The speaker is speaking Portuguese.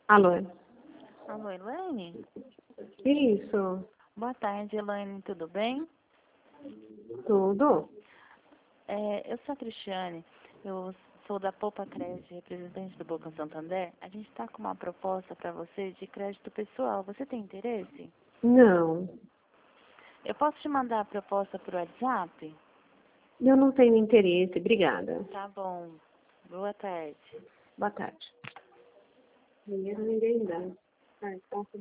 Alô? Alô, Elaine? Isso, Boa tarde, Elaine, tudo bem? tudo? Eu sou a Cristiane, eu sou da Poupa Crédito, representante do Banco Santander. A gente está com uma proposta para você de crédito pessoal. Você tem interesse? Não, Eu posso te mandar a proposta por WhatsApp? eu não tenho interesse, obrigada. Tá bom. Boa tarde. Boa tarde. Dinheiro ninguém dá.